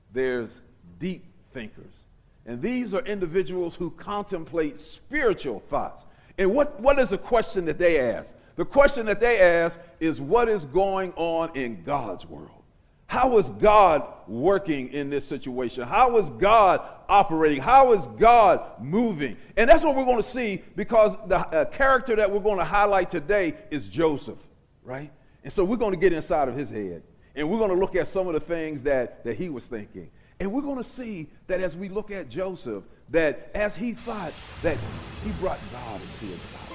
there's deep thinkers. And these are individuals who contemplate spiritual thoughts. And what is the question that they ask? The question that they ask is, what is going on in God's world? How is God working in this situation? How is God operating? How is God moving? And that's what we're going to see, because the character that we're going to highlight today is Joseph, right? And so we're going to get inside of his head, and we're going to look at some of the things that he was thinking. And we're going to see that as we look at Joseph, that as he thought, that he brought God into his life.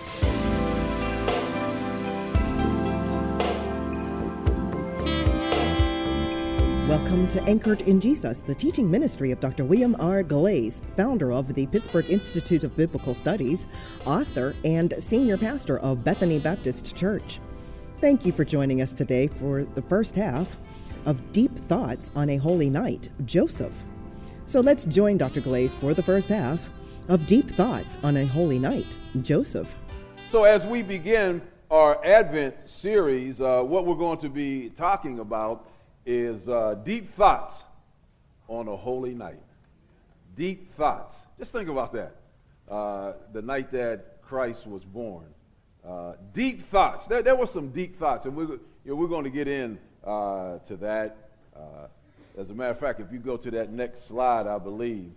Welcome to Anchored in Jesus, the teaching ministry of Dr. William R. Glaze, founder of the Pittsburgh Institute of Biblical Studies, author, and senior pastor of Bethany Baptist Church. Thank you for joining us today for the first half of Deep Thoughts on a Holy Night, Joseph. So let's join Dr. Glaze for the first half of Deep Thoughts on a Holy Night, Joseph. So as we begin our Advent series, what we're going to be talking about is deep thoughts on a holy night. Deep thoughts. Just think about that. The night that Christ was born. Deep thoughts. There were some deep thoughts, and we're going to get in to that. As a matter of fact, if you go to that next slide, I believe,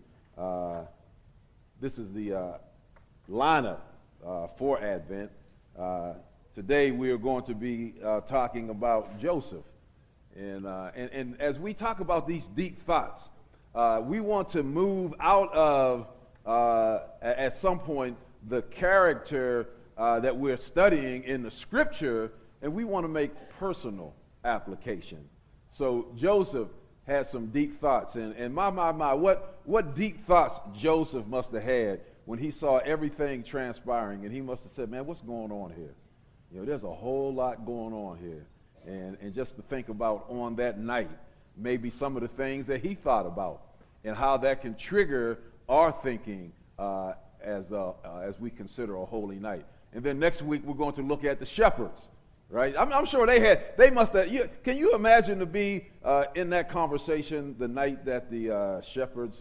this is the lineup for Advent. Today we are going to be talking about Joseph. And as we talk about these deep thoughts, we want to move out of, at some point, the character that we're studying in the scripture, and we want to make personal application. So Joseph had some deep thoughts, and what deep thoughts Joseph must have had when he saw everything transpiring, and he must have said, man, what's going on here? You know, there's a whole lot going on here. And just to think about on that night, maybe some of the things that he thought about and how that can trigger our thinking as we consider a holy night. And then next week, we're going to look at the shepherds, right? I'm sure they must have, can you imagine to be in that conversation the night that the shepherds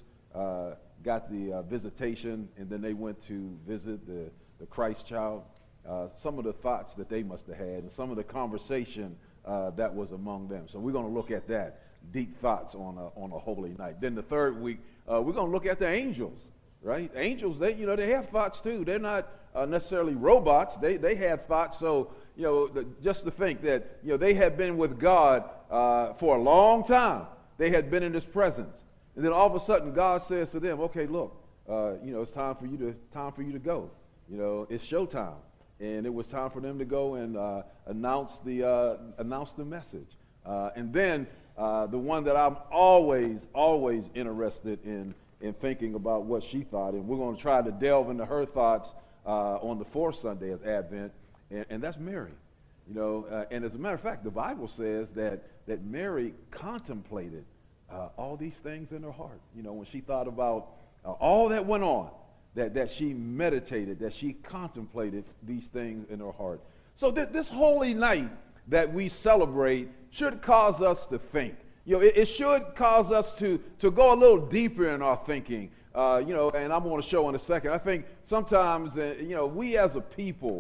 got the visitation and then they went to visit the Christ child? Some of the thoughts that they must have had and some of the conversation that was among them. So we're going to look at that, deep thoughts on a holy night. Then the third week, we're going to look at the angels, right? Angels, they have thoughts too. They're not necessarily robots. They had thoughts. So, just to think that, they had been with God for a long time. They had been in his presence. And then all of a sudden, God says to them, okay, look, it's time for you to go. It's showtime. And it was time for them to go and announce the message. And then the one that I'm always interested in thinking about what she thought, and we're going to try to delve into her thoughts on the fourth Sunday as Advent, and that's Mary. And as a matter of fact, the Bible says that Mary contemplated all these things in her heart. When she thought about all that went on. That she meditated, that she contemplated these things in her heart. So this holy night that we celebrate should cause us to think. It should cause us to go a little deeper in our thinking. And I'm going to show in a second. I think sometimes, we as a people,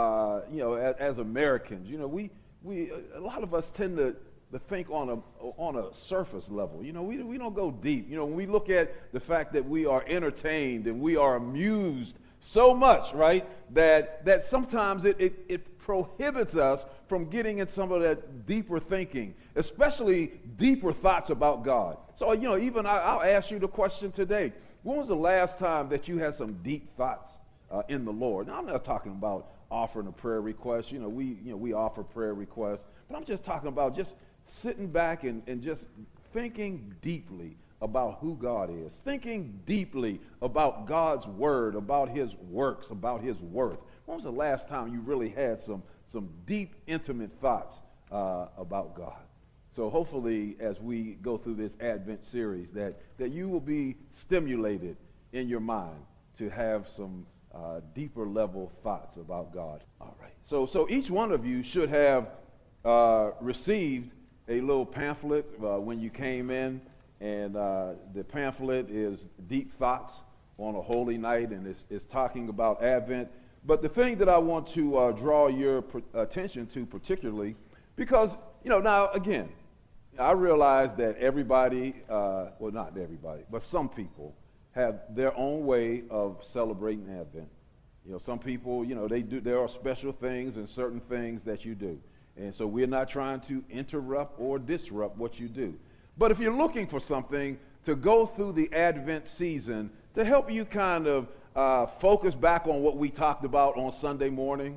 as Americans, we a lot of us tend to think on a surface level. We don't go deep. When we look at the fact that we are entertained and we are amused so much, right, that sometimes it prohibits us from getting in some of that deeper thinking, especially deeper thoughts about God. So, even I'll ask you the question today. When was the last time that you had some deep thoughts in the Lord? Now, I'm not talking about offering a prayer request. We offer prayer requests, but I'm just talking about just sitting back and just thinking deeply about who God is, thinking deeply about God's word, about his works, about his worth. When was the last time you really had some deep, intimate thoughts about God? So hopefully as we go through this Advent series that you will be stimulated in your mind to have some deeper level thoughts about God. All right. So each one of you should have received a little pamphlet when you came in, And the pamphlet is Deep Thoughts on a Holy Night, and it's talking about Advent. But the thing that I want to draw your attention to particularly, because, now again, I realize that everybody, well, not everybody, but some people have their own way of celebrating Advent. Some people, there are special things and certain things that you do. And so we're not trying to interrupt or disrupt what you do. But if you're looking for something to go through the Advent season to help you kind of focus back on what we talked about on Sunday morning,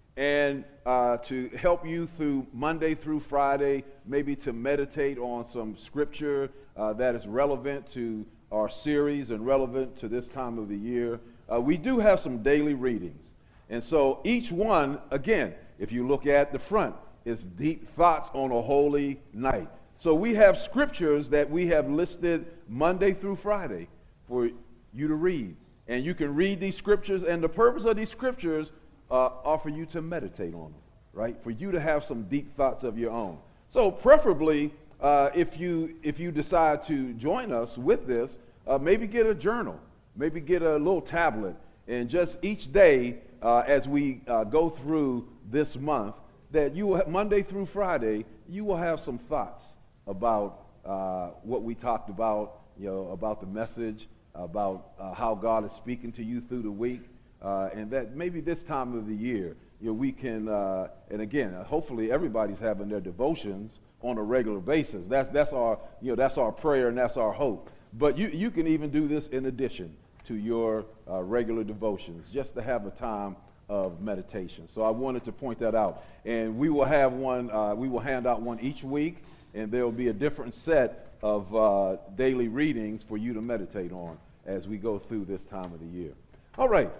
and to help you through Monday through Friday, maybe to meditate on some scripture that is relevant to our series and relevant to this time of the year, we do have some daily readings. And so each one, again, if you look at the front, is Deep Thoughts on a Holy Night. So we have scriptures that we have listed Monday through Friday for you to read. And you can read these scriptures, and the purpose of these scriptures are for you to meditate on them, right? For you to have some deep thoughts of your own. So preferably, if you decide to join us with this, maybe get a journal, maybe get a little tablet, and just each day as we go through this month, that you will, Monday through Friday, you will have some thoughts about what we talked about, about the message, about how God is speaking to you through the week, and that maybe this time of the year, we can, and again, hopefully everybody's having their devotions on a regular basis. That's our prayer and that's our hope. But you can even do this in addition to your regular devotions, just to have a time of meditation. So I wanted to point that out. And we will have one, we will hand out one each week, and there will be a different set of daily readings for you to meditate on as we go through this time of the year. All right.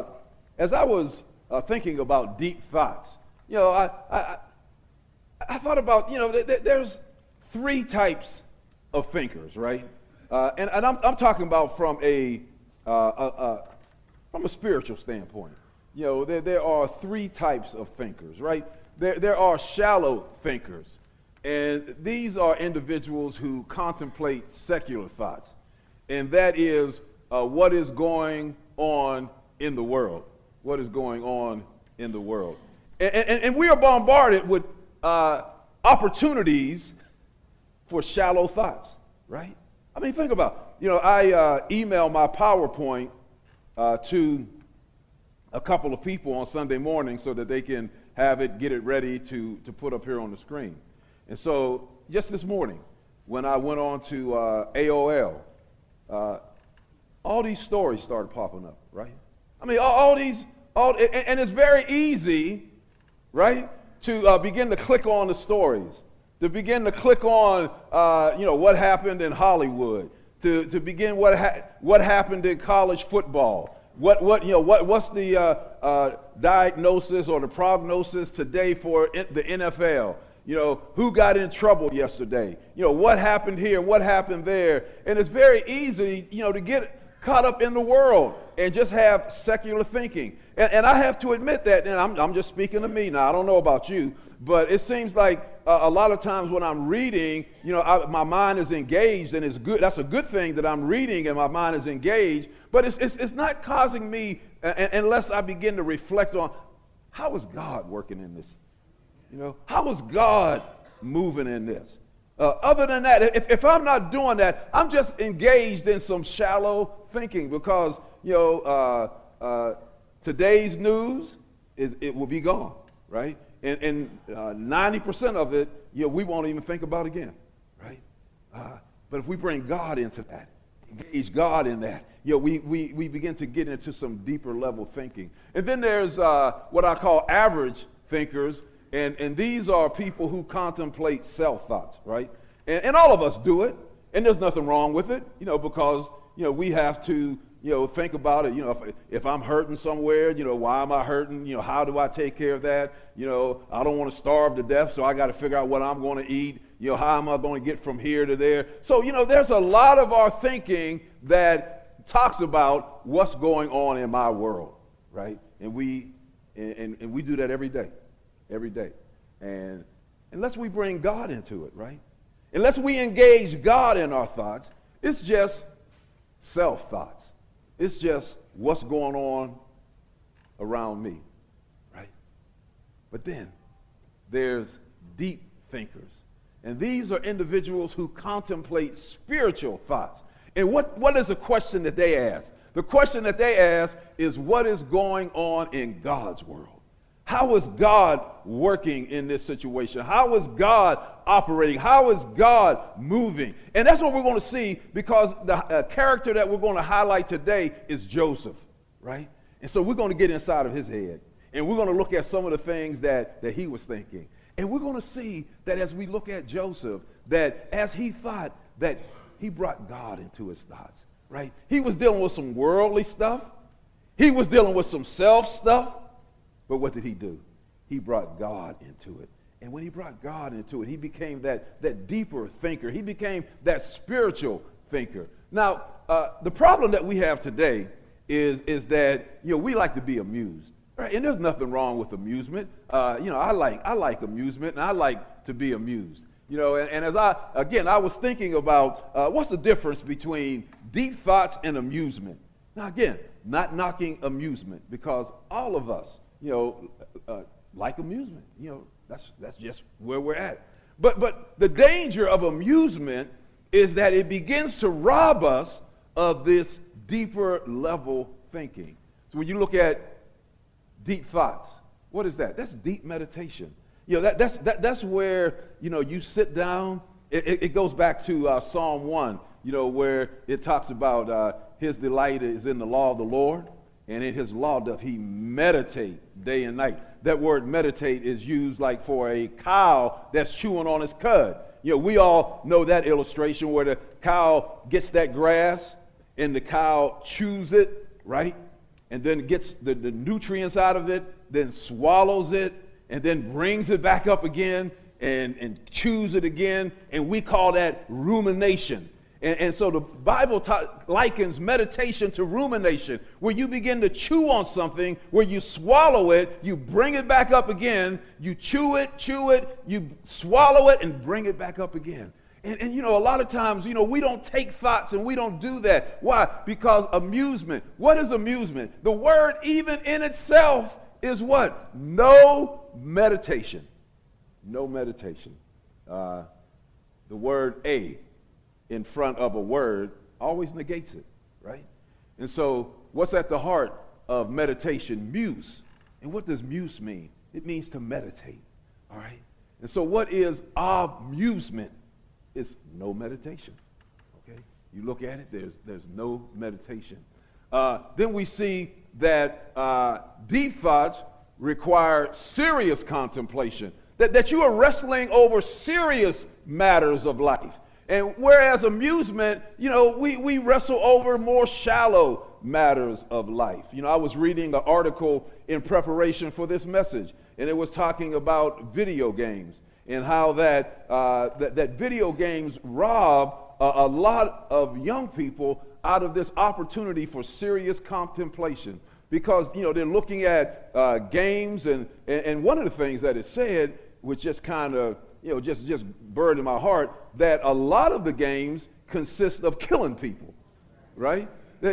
As I was thinking about deep thoughts, I thought about, there's three types of thinkers, right? And I'm talking about from a spiritual standpoint. There are three types of thinkers, right? There are shallow thinkers, and these are individuals who contemplate secular thoughts, and that is what is going on in the world. What is going on in the world. And we are bombarded with opportunities for shallow thoughts, right? I mean, think about it. I email my PowerPoint to a couple of people on Sunday morning so that they can get it ready to put up here on the screen. And so just this morning, when I went on to AOL, all these stories started popping up, right? I mean, and it's very easy, right, to begin to click on the stories, to begin to click on, what happened in Hollywood, to begin what happened in college football. What's the diagnosis or the prognosis today for the NFL? Who got in trouble yesterday? What happened here? What happened there? And it's very easy, to get caught up in the world and just have secular thinking. And I have to admit that, and I'm just speaking to me now. I don't know about you, but it seems like a lot of times when I'm reading, my mind is engaged, and it's good. That's a good thing that I'm reading and my mind is engaged. But it's not causing me, unless I begin to reflect on, how is God working in this? How is God moving in this? Other than that, if I'm not doing that, I'm just engaged in some shallow thinking, because today's news it will be gone, right? And 90% of it, we won't even think about again, right? But if we bring God into that, engage God in that, we begin to get into some deeper level thinking. And then there's what I call average thinkers, and these are people who contemplate self-thoughts, right? And all of us do it, and there's nothing wrong with it, because, we have to, think about it. If I'm hurting somewhere, why am I hurting? How do I take care of that? I don't want to starve to death, so I got to figure out what I'm going to eat. How am I going to get from here to there? So, there's a lot of our thinking that talks about what's going on in my world, right? And we do that every day, and unless we bring God into it, right? Unless we engage God in our thoughts, it's just self-thoughts. It's just what's going on around me, right? But then there's deep thinkers. And these are individuals who contemplate spiritual thoughts. And what is the question that they ask? The question that they ask is, what is going on in God's world? How is God working in this situation? How is God operating? How is God moving? And that's what we're going to see, because the character that we're going to highlight today is Joseph, right? And so we're going to get inside of his head, and we're going to look at some of the things that he was thinking. And we're going to see that as we look at Joseph, that as he thought, that he brought God into his thoughts, right? He was dealing with some worldly stuff. He was dealing with some self stuff. But what did he do? He brought God into it. And when he brought God into it, he became that deeper thinker. He became that spiritual thinker. Now, the problem that we have today is that, we like to be amused. Right? And there's nothing wrong with amusement. I like amusement, and I like to be amused. And as I was thinking about what's the difference between deep thoughts and amusement. Now, again, not knocking amusement, because all of us, like amusement. That's just where we're at. But the danger of amusement is that it begins to rob us of this deeper level thinking. So when you look at deep thoughts, what is that? That's deep meditation. That's where you sit down. It goes back to Psalm 1, where it talks about his delight is in the law of the Lord, and in his law doth he meditate day and night. That word meditate is used like for a cow that's chewing on its cud. We all know that illustration where the cow gets that grass and the cow chews it, right? And then gets the nutrients out of it, then swallows it, and then brings it back up again and chews it again. And we call that rumination. And so the Bible likens meditation to rumination, where you begin to chew on something, where you swallow it, you bring it back up again, you chew it, you swallow it, and bring it back up again. And a lot of times, we don't take thoughts and we don't do that. Why? Because amusement. What is amusement? The word even in itself is what? No meditation. No meditation. The word a in front of a word always negates it, right? And so what's at the heart of meditation? Muse. And what does muse mean? It means to meditate, all right? And so what is amusement? It's no meditation, okay? You look at it, there's no meditation. Then we see that deep thoughts require serious contemplation, that you are wrestling over serious matters of life. And whereas amusement, we wrestle over more shallow matters of life. I was reading an article in preparation for this message, and it was talking about video games and how that video games rob a lot of young people out of this opportunity for serious contemplation. Because, they're looking at games, and one of the things that is said, which just kind of, just burned in my heart, that a lot of the games consist of killing people, right?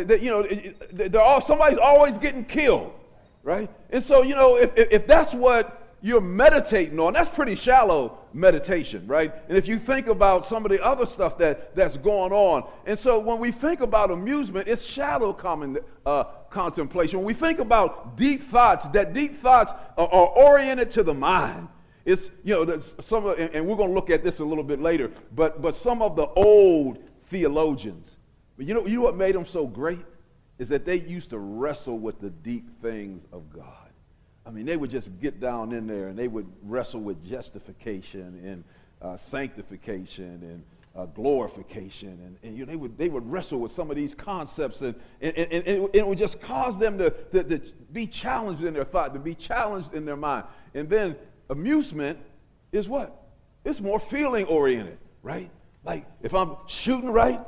Somebody's always getting killed, right? And so, if that's what you're meditating on, that's pretty shallow meditation, right? And if you think about some of the other stuff that's going on, and so when we think about amusement, it's shallow contemplation. When we think about deep thoughts, that deep thoughts are oriented to the mind. It's, and we're going to look at this a little bit later, but some of the old theologians, you know what made them so great is that they used to wrestle with the deep things of God. I mean, they would just get down in there and they would wrestle with justification and sanctification and glorification, and they would wrestle with some of these concepts, and it would just cause them to be challenged in their thought, to be challenged in their mind. And then amusement is what? It's more feeling oriented, right? Like if I'm shooting right,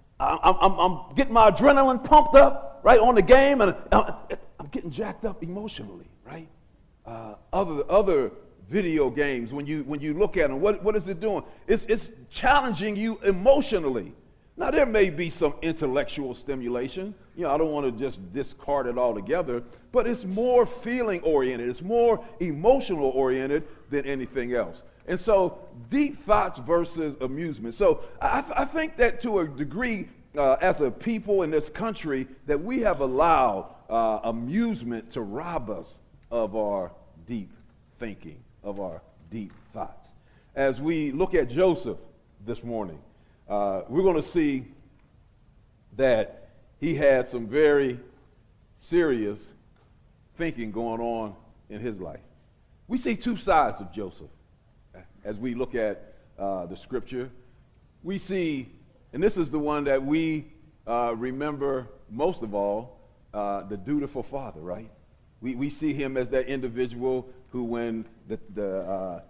I'm getting my adrenaline pumped up, right, on the game, and I'm getting jacked up emotionally, right? Other video games, when you look at them, what is it doing? It's challenging you emotionally. Now, there may be some intellectual stimulation. You know, I don't want to just discard it altogether, but it's more feeling-oriented. It's more emotional-oriented than anything else. And so, deep thoughts versus amusement. So, I think that to a degree, as a people in this country, that we have allowed amusement to rob us of our deep thinking, of our deep thoughts. As we look at Joseph this morning, we're going to see that he had some very serious thinking going on in his life. We see two sides of Joseph as we look at the scripture. We see, and this is the one that we remember most of all, the dutiful father, right? We see him as that individual who, when the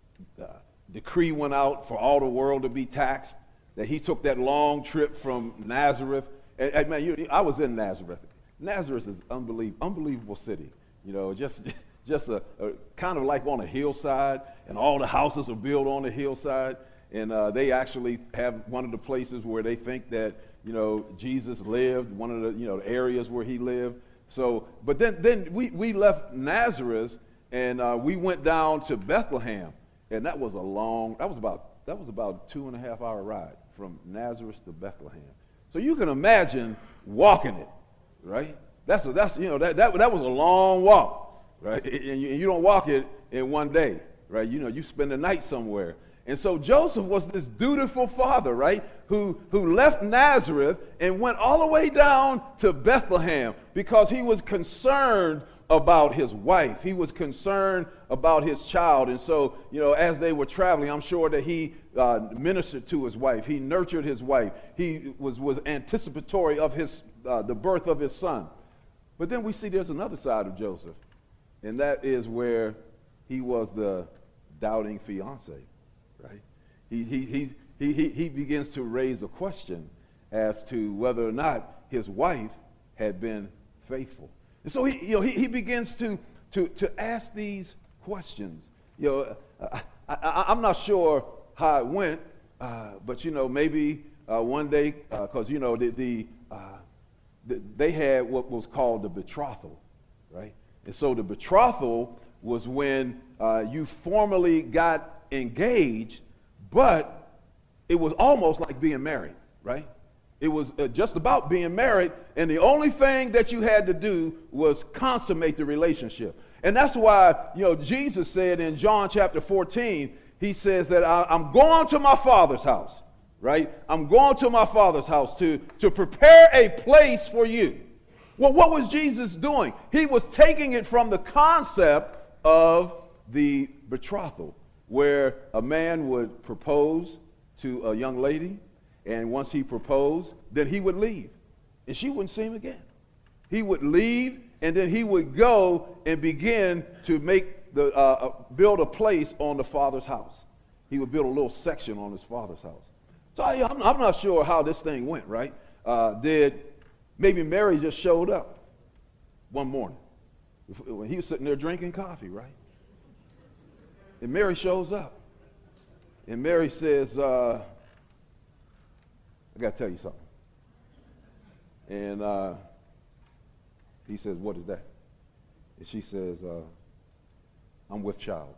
decree went out for all the world to be taxed, that he took that long trip from Nazareth. And man, I was in Nazareth. Nazareth is unbelievable city. You know, just a kind of like on a hillside, and all the houses are built on the hillside. And they actually have one of the places where they think that, you know, Jesus lived, one of the, you know, areas where he lived. So, but then we left Nazareth, and we went down to Bethlehem, and that was about a 2.5-hour ride from Nazareth to Bethlehem. So you can imagine walking it, right? That was a long walk, right? And you don't walk it in one day, right? You know, you spend the night somewhere. And so Joseph was this dutiful father, right, who left Nazareth and went all the way down to Bethlehem because he was concerned about his wife. He was concerned about his child. And so, you know, as they were traveling, I'm sure that he ministered to his wife. He nurtured his wife. He was anticipatory of the birth of his son. But then we see there's another side of Joseph, and that is where he was the doubting fiance, right? He begins to raise a question as to whether or not his wife had been faithful. And so he begins to ask these questions. You know, I'm not sure how it went, but you know, maybe one day, because you know they had what was called the betrothal, right? And so the betrothal was when you formally got engaged, but it was almost like being married, right? It was just about being married, and the only thing that you had to do was consummate the relationship. And that's why, you know, Jesus said in John chapter 14, he says that I'm going to my Father's house, right? I'm going to my Father's house to prepare a place for you. Well, what was Jesus doing? He was taking it from the concept of the betrothal, where a man would propose to a young lady, and once he proposed, then he would leave, and she wouldn't see him again. He would leave, and then he would go and begin to make build a place on the father's house. He would build a little section on his father's house. So I'm not sure how this thing went, right? Maybe Mary just showed up one morning when he was sitting there drinking coffee, right? And Mary shows up, and Mary says, I got to tell you something. And he says, what is that? And she says, I'm with child.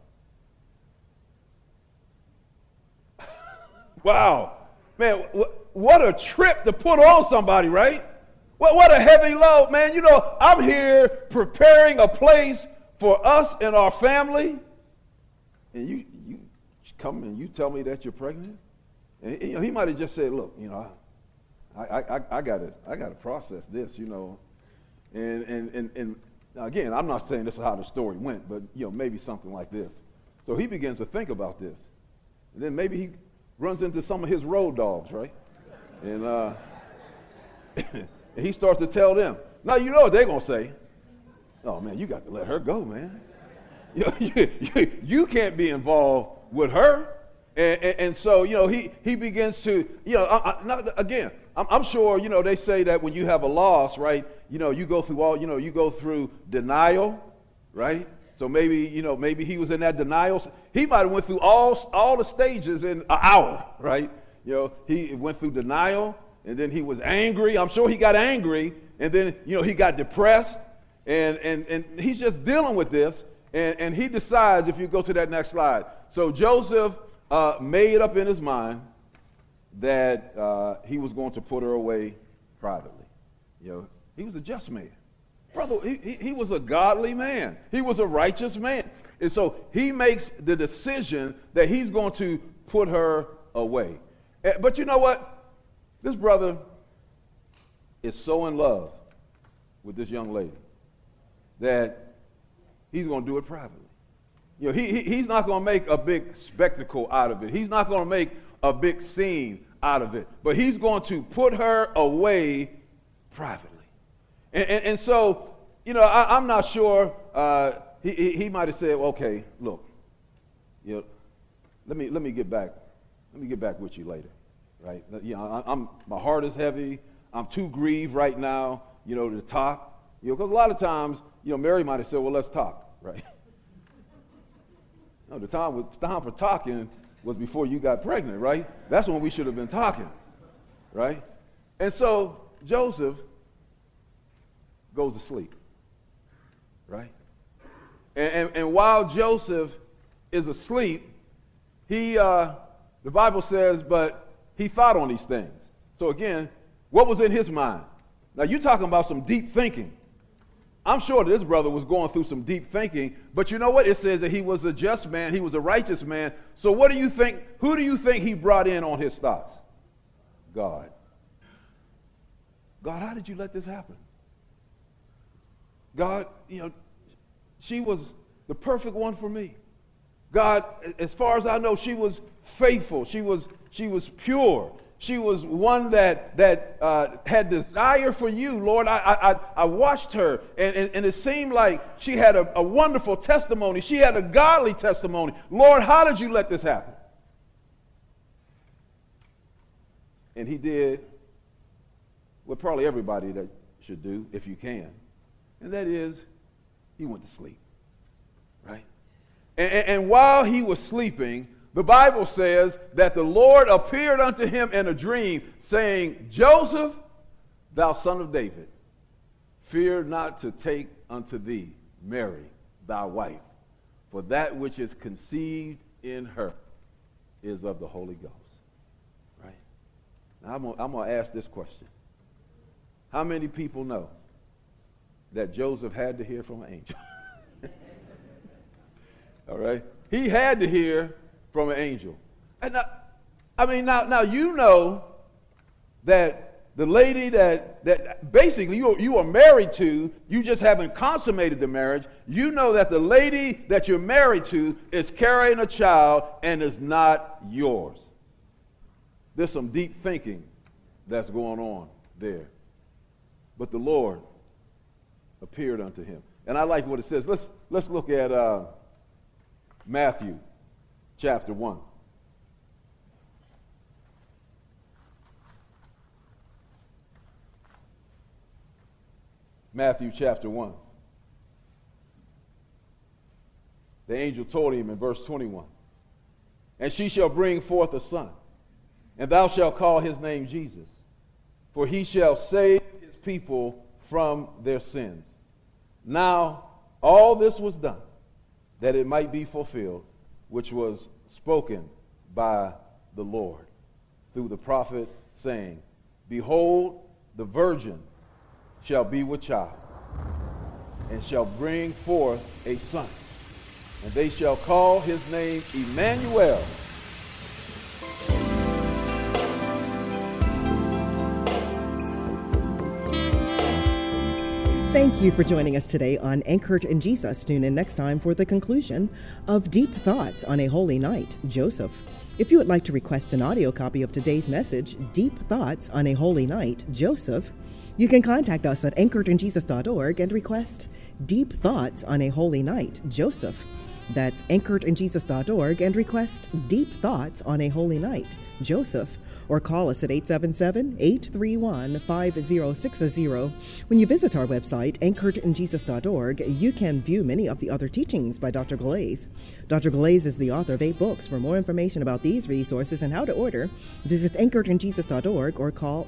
Wow. Man, what a trip to put on somebody, right? What a heavy load, man. You know, I'm here preparing a place for us and our family, and you come and you tell me that you're pregnant? And you know, he might have just said, look, you know, I got to process this, you know. And again, I'm not saying this is how the story went, but you know, maybe something like this. So he begins to think about this. And then maybe he runs into some of his road dogs, right? And he starts to tell them. Now you know what they're going to say. Oh, man, you got to let her go, man. You can't be involved with her. And so, you know, he begins to, you know, I'm sure, you know, they say that when you have a loss, right, you know, you go through denial, right? So maybe, maybe he was in that denial. He might have went through all the stages in an hour, right? He went through denial, and then he was angry. I'm sure he got angry, and then, he got depressed, and he's just dealing with this, and he decides, if you go to that next slide. So Joseph made up in his mind that he was going to put her away privately. He was a just man. Brother, he was a godly man. He was a righteous man. And so he makes the decision that he's going to put her away. But you know what? This brother is so in love with this young lady that he's going to do it privately. He's not going to make a big spectacle out of it. He's not going to make a big scene out of it. But he's going to put her away privately. And so, I'm not sure. He might have said, well, okay, look, let me get back. Let me get back with you later, right? My heart is heavy. I'm too grieved right now, to talk. Because a lot of times, Mary might have said, well, let's talk, right? No, the time for talking was before you got pregnant, right? That's when we should have been talking, right? And so Joseph goes to sleep, right? And while Joseph is asleep, the Bible says, but he thought on these things. So again, what was in his mind? Now you're talking about some deep thinking. I'm sure this brother was going through some deep thinking, but you know what? It says that he was a just man, he was a righteous man. So what do you think, who do you think he brought in on his thoughts? God. God, how did you let this happen? God, she was the perfect one for me. God, as far as I know, she was faithful. She was pure. She was one that had desire for you, Lord. I watched her, and it seemed like she had a wonderful testimony. She had a godly testimony. Lord, how did you let this happen? And he did what probably everybody that should do, if you can. And that is, he went to sleep, right? And while he was sleeping, the Bible says that the Lord appeared unto him in a dream, saying, Joseph, thou son of David, fear not to take unto thee Mary, thy wife, for that which is conceived in her is of the Holy Ghost. Right? Now I'm going to ask this question. How many people know that Joseph had to hear from an angel? All right? He had to hear from an angel. And now you know that the lady that basically you are married to, you just haven't consummated the marriage. You know that the lady that you're married to is carrying a child and is not yours. There's some deep thinking that's going on there. But the Lord appeared unto him. And I like what it says. Let's look at Matthew chapter 1. Matthew chapter 1. The angel told him in verse 21, and she shall bring forth a son, and thou shalt call his name Jesus, for he shall save his people from their sins. Now, all this was done, that it might be fulfilled, which was spoken by the Lord through the prophet, saying, Behold, the virgin shall be with child, and shall bring forth a son, and they shall call his name Emmanuel. Thank you for joining us today on Anchored in Jesus. Tune in next time for the conclusion of Deep Thoughts on a Holy Night, Joseph. If you would like to request an audio copy of today's message, Deep Thoughts on a Holy Night, Joseph, you can contact us at anchoredinjesus.org and request Deep Thoughts on a Holy Night, Joseph. That's anchoredinjesus.org and request Deep Thoughts on a Holy Night, Joseph. or call us at 877-831-5060. When you visit our website, anchoredinjesus.org, you can view many of the other teachings by Dr. Galais. Dr. Galais is the author of 8 books. For more information about these resources and how to order, visit anchoredinjesus.org or call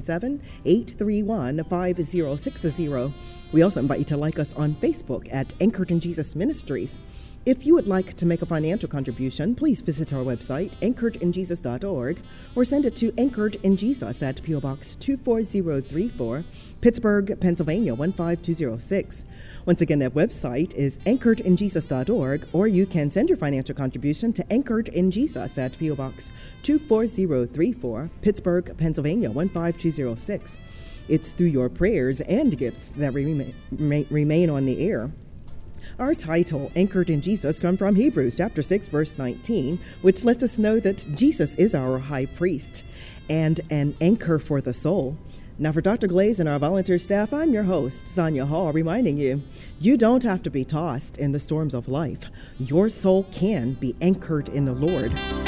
877-831-5060. We also invite you to like us on Facebook at Anchored in Jesus Ministries. If you would like to make a financial contribution, please visit our website, anchoredinjesus.org, or send it to Anchored in Jesus at P.O. Box 24034, Pittsburgh, Pennsylvania 15206. Once again, that website is anchoredinjesus.org, or you can send your financial contribution to Anchored in Jesus at P.O. Box 24034, Pittsburgh, Pennsylvania 15206. It's through your prayers and gifts that remain on the air. Our title, Anchored in Jesus, comes from Hebrews chapter 6, verse 19, which lets us know that Jesus is our high priest and an anchor for the soul. Now, for Dr. Galais and our volunteer staff, I'm your host, Sonia Hall, reminding you, you don't have to be tossed in the storms of life. Your soul can be anchored in the Lord.